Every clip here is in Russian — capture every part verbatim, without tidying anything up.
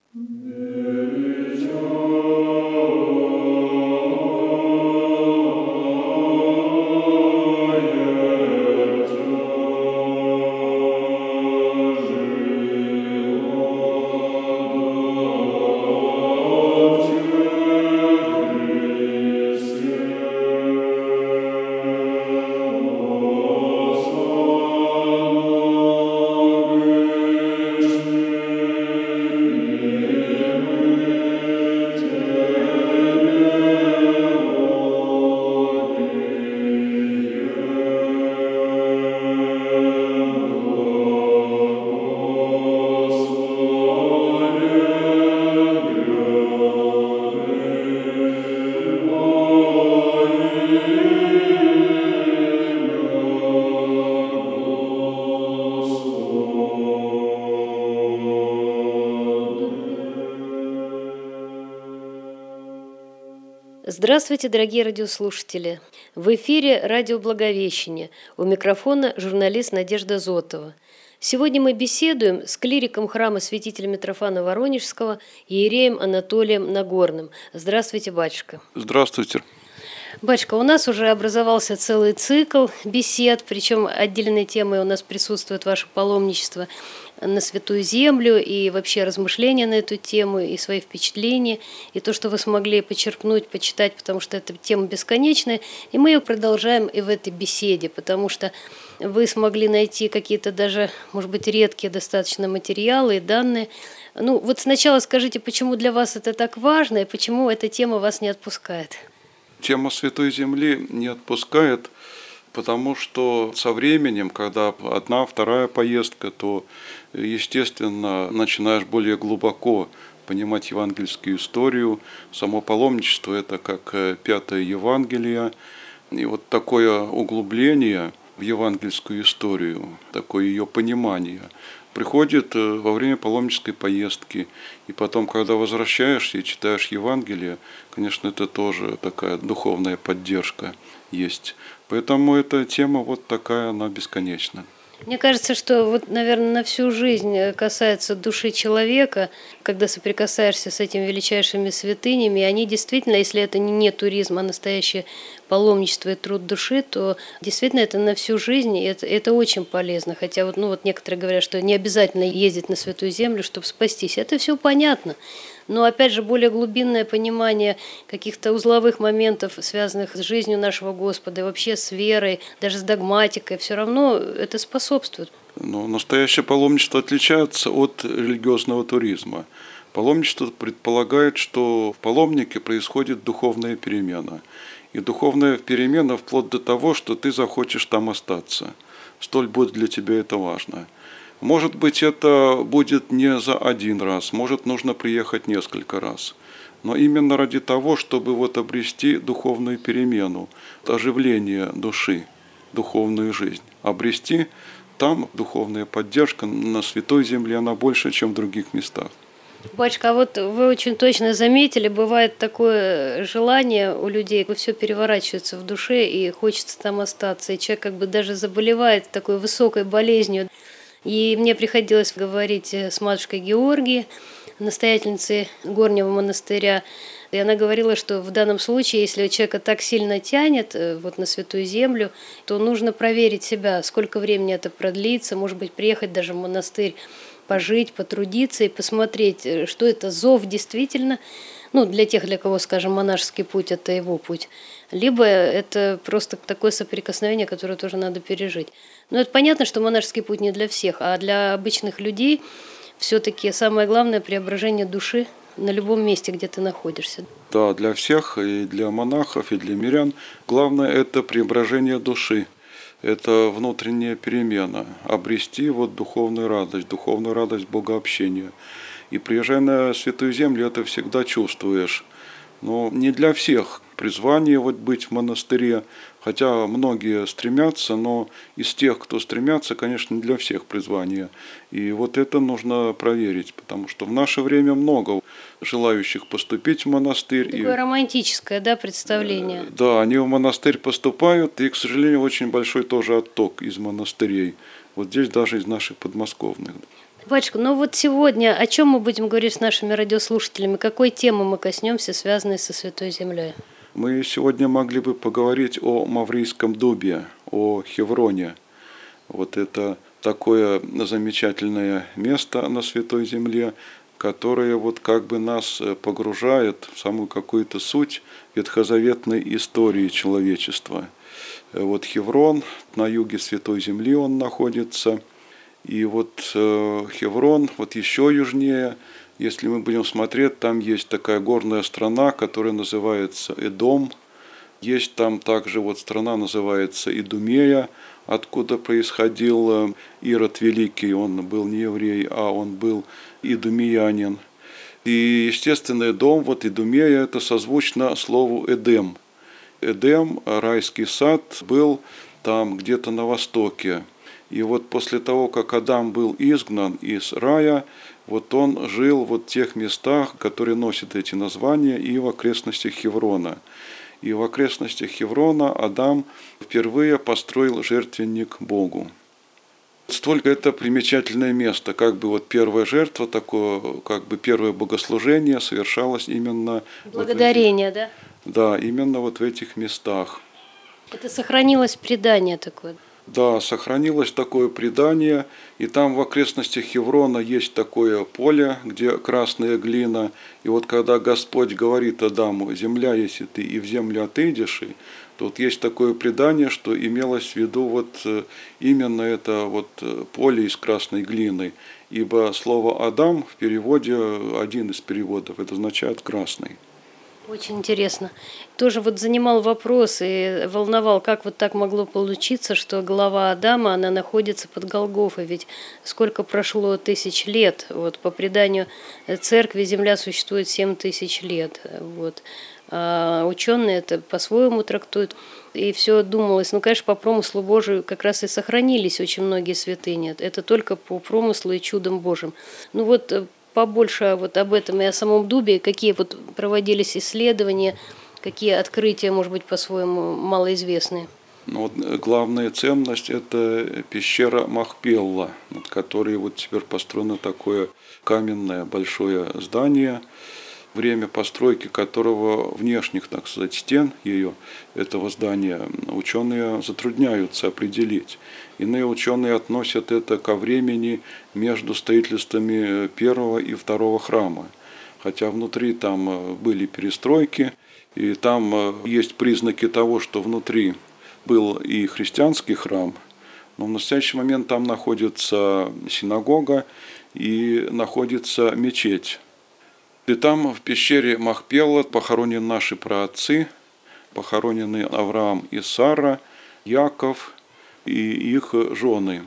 Здравствуйте, дорогие радиослушатели! В эфире радио «Благовещение». У микрофона журналист Надежда Зотова. Сегодня мы беседуем с клириком храма святителя Митрофана Воронежского иереем Анатолием Нагорным. Здравствуйте, батюшка! Здравствуйте! Батюшка, у нас уже образовался целый цикл бесед, причем отдельной темой у нас присутствует ваше паломничество на Святую Землю и вообще размышления на эту тему, и свои впечатления, и то, что вы смогли почерпнуть, почитать, потому что эта тема бесконечная, и мы ее продолжаем и в этой беседе, потому что вы смогли найти какие-то даже, может быть, редкие достаточно материалы и данные. Ну, вот сначала скажите, почему для вас это так важно, и почему эта тема вас не отпускает? Тема Святой Земли не отпускает, потому что со временем, когда одна, вторая поездка, то, естественно, начинаешь более глубоко понимать евангельскую историю. Само паломничество – это как пятое Евангелие. И вот такое углубление в евангельскую историю, такое ее понимание приходит во время паломнической поездки. И потом, когда возвращаешься и читаешь Евангелие, конечно, это тоже такая духовная поддержка есть. Поэтому эта тема вот такая, она бесконечна. Мне кажется, что вот, наверное, на всю жизнь касается души человека, когда соприкасаешься с этими величайшими святынями, и они действительно, если это не туризм, а настоящее паломничество и труд души, то действительно это на всю жизнь, и это, это очень полезно. Хотя вот, ну, вот некоторые говорят, что не обязательно ездить на Святую Землю, чтобы спастись. Это все понятно. Но, опять же, более глубинное понимание каких-то узловых моментов, связанных с жизнью нашего Господа, и вообще с верой, даже с догматикой, все равно это способствует. Но настоящее паломничество отличается от религиозного туризма. Паломничество предполагает, что в паломнике происходит духовная перемена. И духовная перемена вплоть до того, что ты захочешь там остаться. Столь будет для тебя это важно. Может быть, это будет не за один раз, может, нужно приехать несколько раз. Но именно ради того, чтобы вот обрести духовную перемену, оживление души, духовную жизнь. Обрести там духовная поддержка на Святой Земле, она больше, чем в других местах. Батюшка, а вот вы очень точно заметили, бывает такое желание у людей, все переворачивается в душе и хочется там остаться, и человек как бы даже заболевает такой высокой болезнью. И мне приходилось говорить с матушкой Георгией, настоятельницей Горнего монастыря, и она говорила, что в данном случае, если человека так сильно тянет вот, на Святую Землю, то нужно проверить себя, сколько времени это продлится, может быть, приехать даже в монастырь, пожить, потрудиться и посмотреть, что это зов действительно, ну, для тех, для кого, скажем, монашеский путь – это его путь, либо это просто такое соприкосновение, которое тоже надо пережить. Но это понятно, что монашеский путь не для всех, а для обычных людей все-таки самое главное – преображение души на любом месте, где ты находишься. Да, для всех, и для монахов, и для мирян, главное – это преображение души. Это внутренняя перемена, обрести вот духовную радость, духовную радость богообщения. И приезжая на Святую Землю, это всегда чувствуешь. Но не для всех призвание вот быть в монастыре, хотя многие стремятся, но из тех, кто стремятся, конечно, не для всех призвание. И вот это нужно проверить, потому что в наше время много желающих поступить в монастырь. Такое и, романтическое, да, представление? Да, они в монастырь поступают, и, к сожалению, очень большой тоже отток из монастырей. Вот здесь даже из наших подмосковных. Батюшка, ну вот сегодня о чем мы будем говорить с нашими радиослушателями? Какой темы мы коснемся, связанной со Святой Землей? Мы сегодня могли бы поговорить о Маврийском дубе, о Хевроне. Вот это такое замечательное место на Святой Земле, которое вот как бы нас погружает в самую какую-то суть ветхозаветной истории человечества. Вот Хеврон, на юге Святой Земли он находится. И вот Хеврон, вот еще южнее, если мы будем смотреть, там есть такая горная страна, которая называется Эдом. Есть там также вот страна называется Идумея, откуда происходил Ирод Великий. Он был не еврей, а он был идумеянин. И, естественно, Эдом, вот Идумея, это созвучно слову Эдем. Эдем, райский сад, был там где-то на востоке. И вот после того, как Адам был изгнан из рая, вот он жил вот в тех местах, которые носят эти названия, и в окрестностях Хеврона. И в окрестностях Хеврона Адам впервые построил жертвенник Богу. Столько это примечательное место, как бы вот первая жертва, такое, как бы первое богослужение совершалось именно... Благодарение, вот этих, да? Да, именно вот в этих местах. Это сохранилось предание такое. Да, сохранилось такое предание, и там в окрестностях Хеврона есть такое поле, где красная глина. И вот когда Господь говорит Адаму: «Земля, если ты и в землю отойдешь», то вот есть такое предание, что имелось в виду вот именно это вот поле из красной глины. Ибо слово «Адам» в переводе, один из переводов, это означает «красный». Очень интересно. Тоже вот занимал вопрос и волновал, как вот так могло получиться, что голова Адама, она находится под Голгофой. Ведь сколько прошло тысяч лет. Вот по преданию церкви Земля существует семь тысяч лет. Вот. А ученые это по-своему трактуют. И все думалось, ну, конечно, по промыслу Божию как раз и сохранились очень многие святыни. Это только по промыслу и чудам Божьим. Ну вот побольше вот об этом и о самом дубе, какие вот проводились исследования, какие открытия, может быть, по-своему малоизвестные. Ну, вот главная ценность – это пещера Махпелла, над которой вот теперь построено такое каменное большое здание, время постройки которого внешних, так сказать, стен ее, этого здания, ученые затрудняются определить. Иные ученые относят это ко времени между строительствами первого и второго храма. Хотя внутри там были перестройки, и там есть признаки того, что внутри был и христианский храм, но в настоящий момент там находится синагога и находится мечеть. И там в пещере Махпелла похоронены наши праотцы, похоронены Авраам и Сара, Яков и их жены.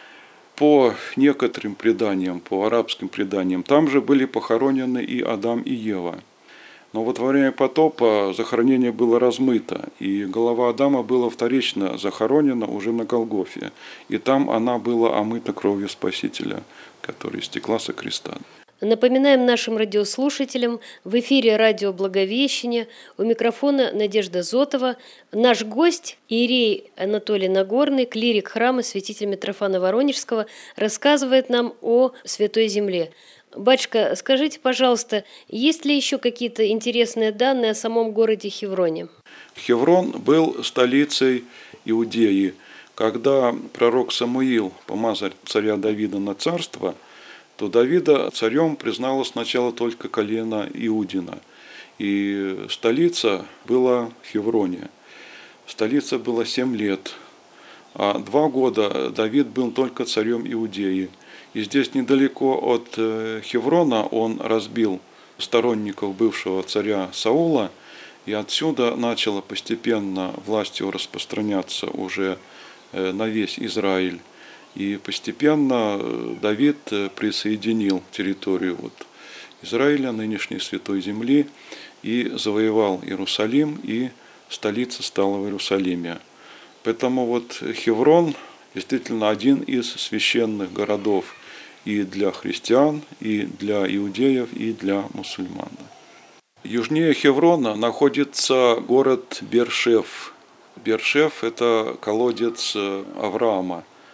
По некоторым преданиям, по арабским преданиям, там же были похоронены и Адам, и Ева. Но вот во время потопа захоронение было размыто, и голова Адама была вторично захоронена уже на Голгофе. И там она была омыта кровью Спасителя, которая истекла со креста. Напоминаем нашим радиослушателям, в эфире радио «Благовещение», у микрофона Надежда Зотова. Наш гость, иерей Анатолий Нагорный, клирик храма святителя Митрофана Воронежского, рассказывает нам о Святой Земле. Батюшка, скажите, пожалуйста, есть ли еще какие-то интересные данные о самом городе Хевроне? Хеврон был столицей Иудеи. Когда пророк Самуил помазал царя Давида на царство, то Давида царем признало сначала только колено Иудина. И столица была в Хевроне. Столица была семь лет. А два года Давид был только царем Иудеи. И здесь недалеко от Хеврона он разбил сторонников бывшего царя Саула. И отсюда начала постепенно власть его распространяться уже на весь Израиль. И постепенно Давид присоединил территорию вот Израиля, нынешней Святой Земли, и завоевал Иерусалим, и столица стала в Иерусалиме. Поэтому вот Хеврон действительно один из священных городов и для христиан, и для иудеев, и для мусульман. Южнее Хеврона находится город Бершев. Бершев – это колодец Авраама.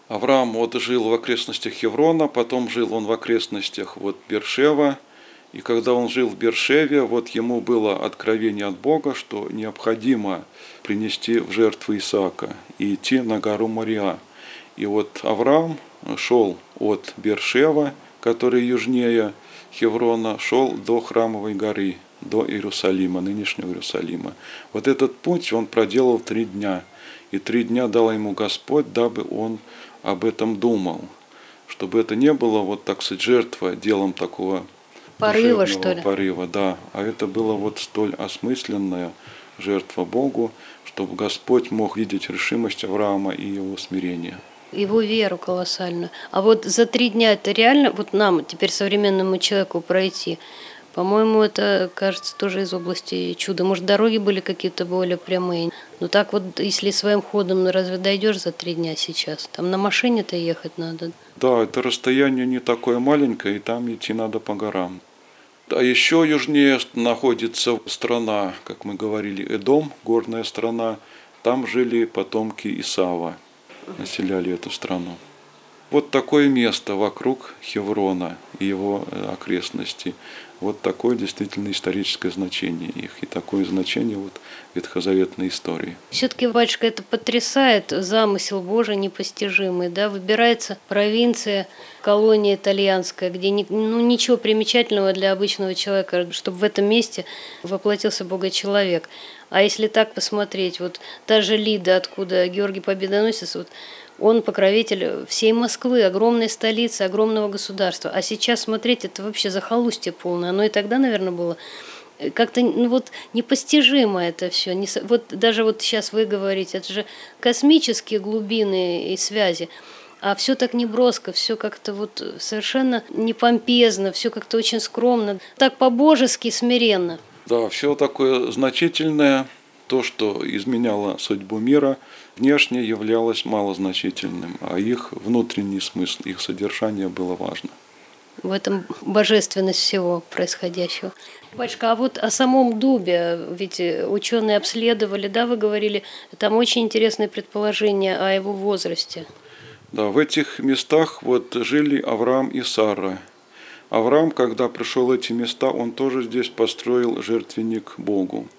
Авраам вот жил в окрестностях Хеврона, потом жил он в окрестностях вот Бершева. И когда он жил в Бершеве, вот ему было откровение от Бога, что необходимо принести в жертву Исаака и идти на гору Мориа. И вот Авраам шел от Бершева, который южнее Хеврона, шел до Храмовой горы, до Иерусалима, нынешнего Иерусалима. Вот этот путь он проделал три дня. И три дня дал ему Господь, дабы он об этом думал. Чтобы это не было, вот так сказать, жертва делом такого порыва, что ли? Порыва, да. А это было вот столь осмысленная жертва Богу, чтобы Господь мог видеть решимость Авраама и его смирение. Его веру колоссальную. А вот за три дня это реально, вот нам, теперь современному человеку пройти? По-моему, это, кажется, тоже из области чуда. Может, дороги были какие-то более прямые. Но так вот, если своим ходом, ну разве дойдешь за три дня сейчас? Там на машине-то ехать надо. Да, это расстояние не такое маленькое, и там идти надо по горам. А еще южнее находится страна, как мы говорили, Эдом, горная страна. Там жили потомки Исава, населяли эту страну. Вот такое место вокруг Хеврона и его окрестностей. Вот такое действительно историческое значение их и такое значение вот ветхозаветной истории. Все-таки, батюшка, это потрясает, замысел Божий непостижимый. Да? Выбирается провинция, колония итальянская, где ну, ничего примечательного для обычного человека, чтобы в этом месте воплотился Бога-человек. А если так посмотреть, вот та же Лида, откуда Георгий Победоносец, вот, он покровитель всей Москвы, огромной столицы, огромного государства. А сейчас, смотреть, это вообще захолустье полное. Оно и тогда, наверное, было как-то ну, вот, непостижимо это все. Не, вот даже вот сейчас вы говорите, это же космические глубины и связи. А все так неброско, все как-то вот совершенно не помпезно, все как-то очень скромно, так по-божески смиренно. Да, все такое значительное, то, что изменяло судьбу мира, внешне являлось малозначительным, а их внутренний смысл, их содержание было важно. В этом божественность всего происходящего. Батюшка, а вот о самом дубе, ведь ученые обследовали, да, вы говорили, там очень интересные предположения о его возрасте. Да, в этих местах вот жили Авраам и Сара. Авраам, когда пришел в эти места, он тоже здесь построил жертвенник Богу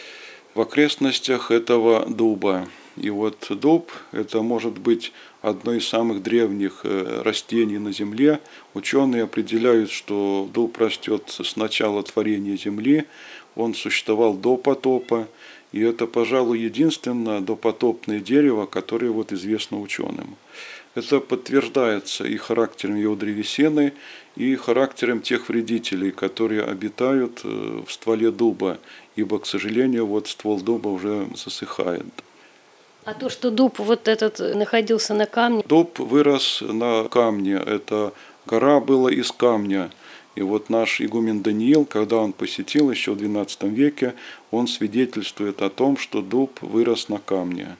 в окрестностях этого дуба. И вот дуб – это может быть одно из самых древних растений на земле. Ученые определяют, что дуб растет с начала творения земли, он существовал до потопа, и это, пожалуй, единственное допотопное дерево, которое вот известно ученым. Это подтверждается и характером его древесины, и характером тех вредителей, которые обитают в стволе дуба, ибо, к сожалению, вот ствол дуба уже засыхает. А то, что дуб вот этот находился на камне? Дуб вырос на камне, эта гора была из камня. И вот наш игумен Даниил, когда он посетил еще в двенадцатом веке, он свидетельствует о том, что дуб вырос на камне.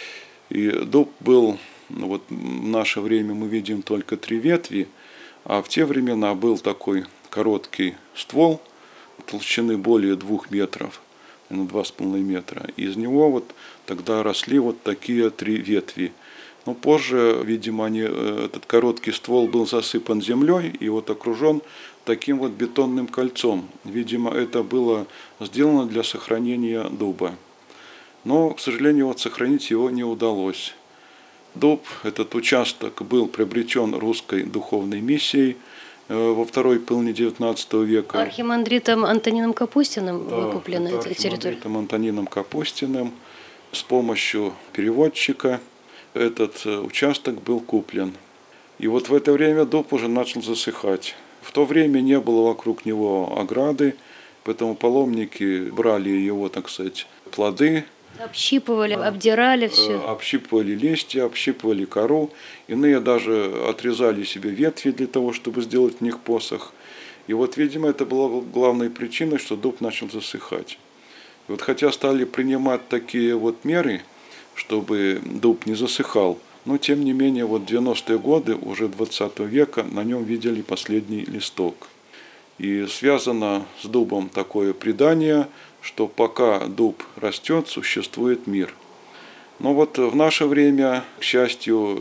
И дуб был, ну вот в наше время мы видим только три ветви, а в те времена был такой короткий ствол, толщины более двух метров, на два с половиной метра. Из него вот тогда росли вот такие три ветви. Но позже, видимо, они, этот короткий ствол был засыпан землей и вот окружен таким вот бетонным кольцом. Видимо, это было сделано для сохранения дуба. Но, к сожалению, вот сохранить его не удалось. Дуб, этот участок, был приобретен русской духовной миссией во второй половине девятнадцатого века. Архимандритом Антонином Капустиным да, выкуплена эта территория? Архимандритом Антонином Капустиным с помощью переводчика этот участок был куплен. И вот в это время дуб уже начал засыхать. В то время не было вокруг него ограды, поэтому паломники брали его, так сказать, плоды. Общипывали, обдирали все. Общипывали листья, общипывали кору. Иные даже отрезали себе ветви для того, чтобы сделать в них посох. И вот, видимо, это была главной причиной, что дуб начал засыхать. И вот хотя стали принимать такие вот меры, чтобы дуб не засыхал, но тем не менее вот в девяностые годы уже двадцатого века на нем видели последний листок. И связано с дубом такое предание, что пока дуб растет, существует мир. Но вот в наше время, к счастью,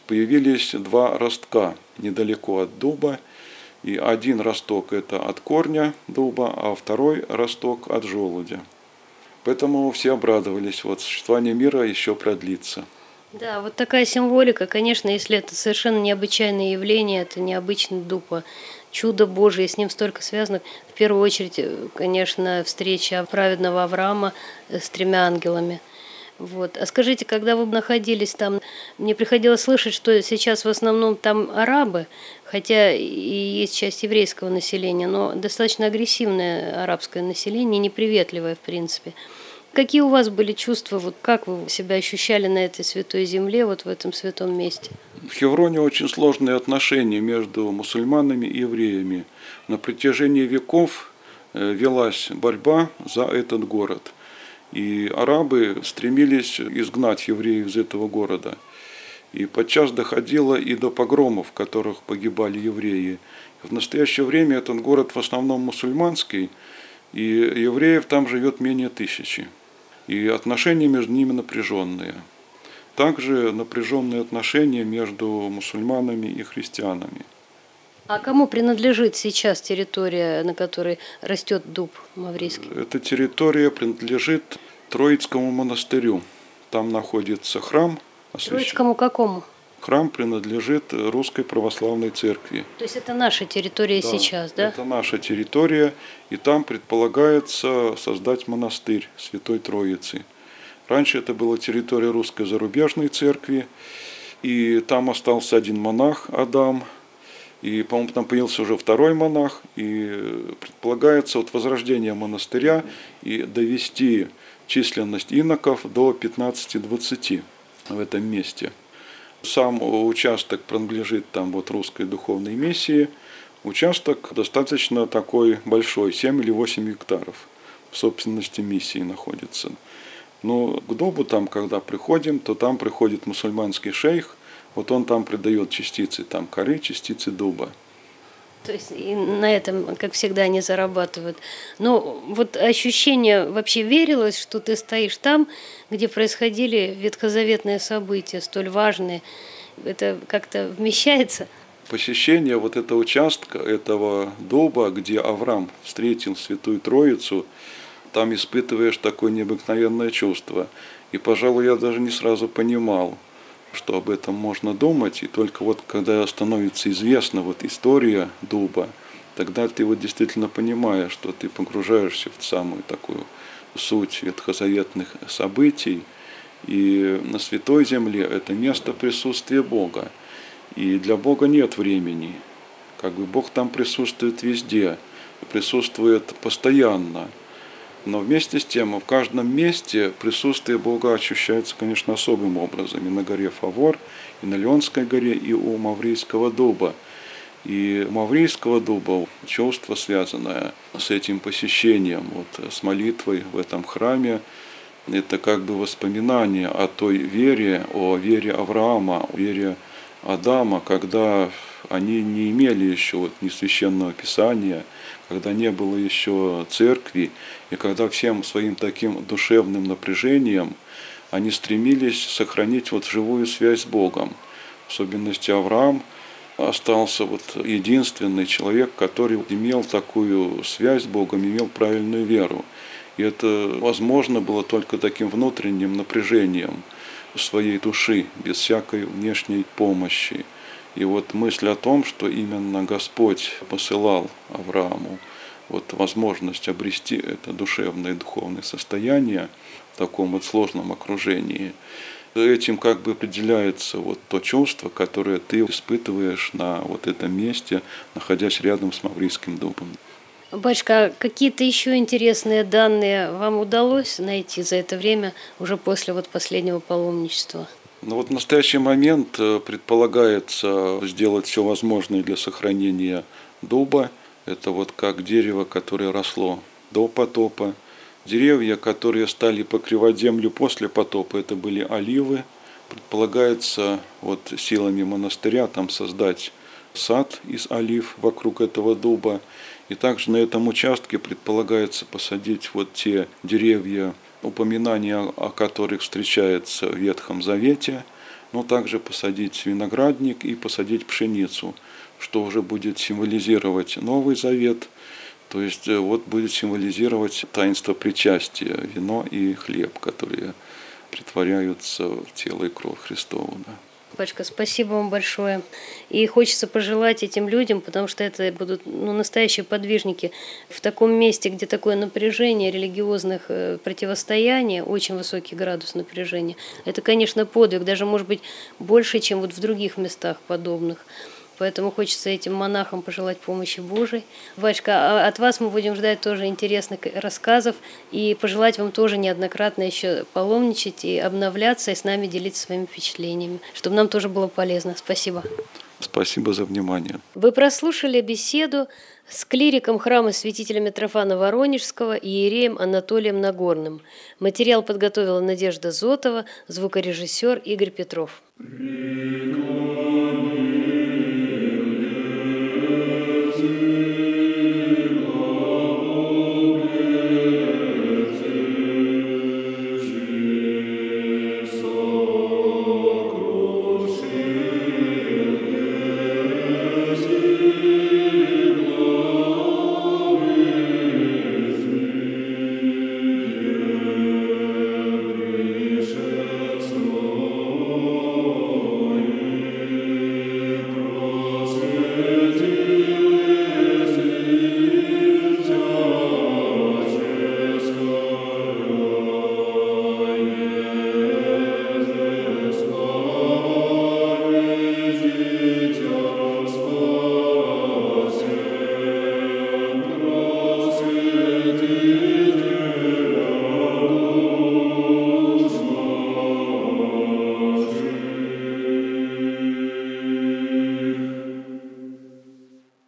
появились два ростка недалеко от дуба. И один росток это от корня дуба, а второй росток от желудя. Поэтому все обрадовались, вот существование мира еще продлится. Да, вот такая символика, конечно, если это совершенно необычайное явление, это необычный дуб, а чудо Божие, с ним столько связано. В первую очередь, конечно, встреча праведного Авраама с тремя ангелами. Вот. А скажите, когда вы находились там, мне приходилось слышать, что сейчас в основном там арабы, хотя и есть часть еврейского населения, но достаточно агрессивное арабское население, неприветливое в принципе. Какие у вас были чувства, вот как вы себя ощущали на этой святой земле, вот в этом святом месте? В Хевроне очень сложные отношения между мусульманами и евреями. На протяжении веков велась борьба за этот город. И арабы стремились изгнать евреев из этого города. И подчас доходило и до погромов, в которых погибали евреи. В настоящее время этот город в основном мусульманский, и евреев там живет менее тысячи. И отношения между ними напряженные. Также напряженные отношения между мусульманами и христианами. А кому принадлежит сейчас территория, на которой растет дуб маврийский? Эта территория принадлежит Троицкому монастырю. Там находится храм. Троицкому какому? Храм принадлежит Русской Православной Церкви. То есть это наша территория да, сейчас, да? Это наша территория, и там предполагается создать монастырь Святой Троицы. Раньше это была территория Русской Зарубежной Церкви, и там остался один монах, Адам, и, по-моему, там появился уже второй монах, и предполагается вот возрождение монастыря и довести численность иноков до пятнадцати-двадцати в этом месте. Сам участок принадлежит там вот русской духовной миссии. Участок достаточно такой большой, семь или восемь гектаров в собственности миссии находится. Но к дубу там, когда приходим, то там приходит мусульманский шейх, вот он там придает частицы там коры, частицы дуба. То есть и на этом, как всегда, они зарабатывают. Но вот ощущение, вообще верилось, что ты стоишь там, где происходили ветхозаветные события, столь важные. Это как-то вмещается? Посещение вот этого участка, этого дуба, где Авраам встретил Святую Троицу, там испытываешь такое необыкновенное чувство. И, пожалуй, я даже не сразу понимал, что об этом можно думать, и только вот когда становится известна вот история дуба, тогда ты вот действительно понимаешь, что ты погружаешься в самую такую суть ветхозаветных событий, и на Святой Земле это место присутствия Бога, и для Бога нет времени, как бы Бог там присутствует везде, присутствует постоянно. Но вместе с тем в каждом месте присутствие Бога ощущается, конечно, особым образом. И на горе Фавор, и на Леонской горе, и у Маврийского дуба. И у Маврийского дуба чувство, связанное с этим посещением, вот, с молитвой в этом храме, это как бы воспоминание о той вере, о вере Авраама, о вере Адама, когда они не имели еще вот ни священного писания, когда не было еще церкви, и когда всем своим таким душевным напряжением они стремились сохранить вот живую связь с Богом. В особенности Авраам остался вот единственный человек, который имел такую связь с Богом, имел правильную веру. И это возможно было только таким внутренним напряжением своей души, без всякой внешней помощи. И вот мысль о том, что именно Господь посылал Аврааму вот возможность обрести это душевное и духовное состояние в таком вот сложном окружении, этим как бы определяется вот то чувство, которое ты испытываешь на вот этом месте, находясь рядом с Маврийским дубом. Батюшка, а какие-то еще интересные данные вам удалось найти за это время, уже после вот последнего паломничества? Ну вот в настоящий момент предполагается сделать все возможное для сохранения дуба. Это вот как дерево, которое росло до потопа. Деревья, которые стали покрывать землю после потопа, это были оливы. Предполагается вот силами монастыря там создать сад из олив вокруг этого дуба. И также на этом участке предполагается посадить вот те деревья, упоминания о которых встречается в Ветхом Завете. но также посадить виноградник и посадить пшеницу, что уже будет символизировать Новый Завет, то есть вот будет символизировать таинство причастия, вино и хлеб, которые претворяются в тело и кровь Христову. Да. Пачка, спасибо вам большое. И хочется пожелать этим людям, потому что это будут ну, настоящие подвижники в таком месте, где такое напряжение религиозных э, противостояний, очень высокий градус напряжения. Это, конечно, подвиг, даже, может быть, больше, чем вот в других местах подобных. Поэтому хочется этим монахам пожелать помощи Божией. Батюшка, от вас мы будем ждать тоже интересных рассказов и пожелать вам тоже неоднократно еще паломничать и обновляться, и с нами делиться своими впечатлениями, чтобы нам тоже было полезно. Спасибо. Спасибо за внимание. Вы прослушали беседу с клириком храма святителя Митрофана Воронежского и иереем Анатолием Нагорным. Материал подготовила Надежда Зотова, звукорежиссер Игорь Петров. Река.